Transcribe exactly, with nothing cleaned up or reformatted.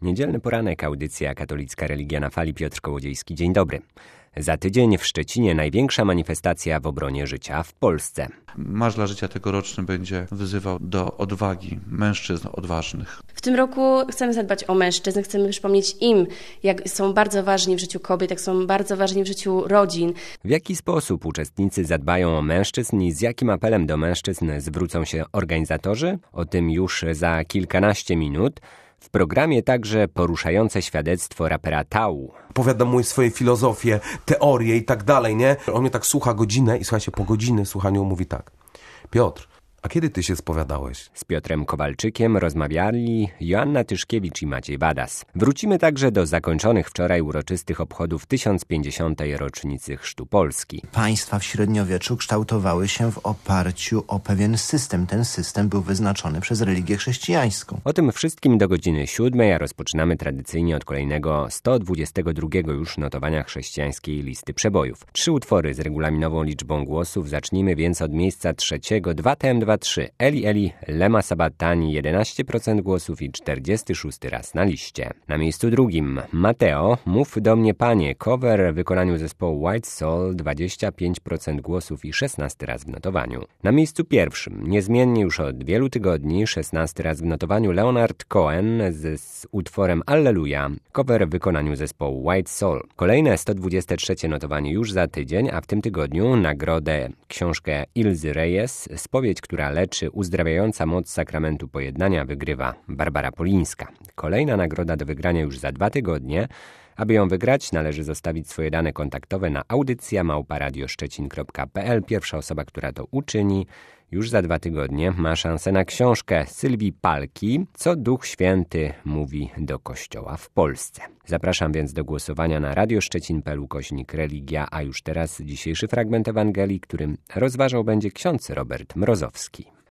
Niedzielny poranek, audycja Katolicka Religia na Fali. Piotr Kołodziejski, dzień dobry. Za tydzień w Szczecinie największa manifestacja w obronie życia w Polsce. Marsz dla Życia tegoroczny będzie wyzywał do odwagi mężczyzn odważnych. W tym roku chcemy zadbać o mężczyzn, chcemy przypomnieć im, jak są bardzo ważni w życiu kobiet, jak są bardzo ważni w życiu rodzin. W jaki sposób uczestnicy zadbają o mężczyzn i z jakim apelem do mężczyzn zwrócą się organizatorzy? O tym już za kilkanaście minut. W programie także poruszające świadectwo rapera Tau. Opowiada mu swoje filozofie, teorie i tak dalej, nie? On mnie tak słucha godzinę i słuchajcie, po godziny słuchaniu mówi tak: Piotr, a kiedy ty się spowiadałeś? Z Piotrem Kowalczykiem rozmawiali Joanna Tyszkiewicz i Maciej Badas. Wrócimy także do zakończonych wczoraj uroczystych obchodów tysiąc pięćdziesiątej rocznicy Chrztu Polski. Państwa w średniowieczu kształtowały się w oparciu o pewien system. Ten system był wyznaczony przez religię chrześcijańską. O tym wszystkim do godziny siódmej, a rozpoczynamy tradycyjnie od kolejnego sto dwudziestego drugiego już notowania chrześcijańskiej listy przebojów. Trzy utwory z regulaminową liczbą głosów. Zacznijmy więc od miejsca trzeciego. dwa T M dwa trzy. Eli Eli, Lema Sabatani, jedenaście procent głosów i czterdziesty szósty raz na liście. Na miejscu drugim Mateo, Mów do mnie Panie, cover w wykonaniu zespołu White Soul, dwadzieścia pięć procent głosów i szesnasty raz w notowaniu. Na miejscu pierwszym, niezmiennie już od wielu tygodni, szesnasty raz w notowaniu Leonard Cohen z, z utworem Alleluja, cover w wykonaniu zespołu White Soul. Kolejne sto dwudzieste trzecie notowanie już za tydzień, a w tym tygodniu nagrodę książkę Ilzy Reyes, Spowiedź, która leczy, uzdrawiająca moc sakramentu pojednania, wygrywa Barbara Polińska. Kolejna nagroda do wygrania już za dwa tygodnie. Aby ją wygrać, należy zostawić swoje dane kontaktowe na audycja małpa radioszczecin kropka p l. Pierwsza osoba, która to uczyni, już za dwa tygodnie ma szansę na książkę Sylwii Palki, Co Duch Święty mówi do Kościoła w Polsce. Zapraszam więc do głosowania na radioszczecin kropka p l ukośnik religia, a już teraz dzisiejszy fragment Ewangelii, którym rozważał będzie ksiądz Robert Mrozowski.